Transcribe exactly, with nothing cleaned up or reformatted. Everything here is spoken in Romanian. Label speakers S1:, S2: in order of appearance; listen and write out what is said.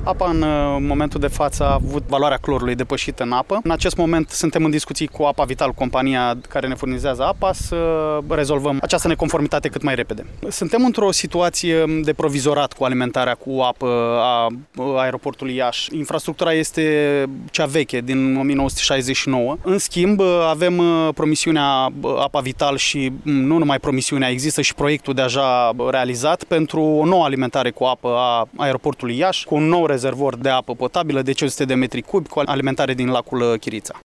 S1: Apa în momentul de față a avut valoarea clorului depășită în apă. În acest moment suntem în discuții cu Apa Vital, compania care ne furnizează apa, să rezolvăm această neconformitate cât mai repede. Suntem într-o situație de provizorat cu alimentarea cu apă a aeroportului Iași. Infrastructura este cea veche, din o mie nouă sute șaizeci și nouă. În schimb, avem promisiunea Apa Vital și nu numai promisiunea, există și proiectul deja realizat pentru o nouă alimentare cu apă a aeroportului Iași, cu un nou rezervor de apă potabilă de cinci sute de metri cubi, cu alimentare din lacul Chirița.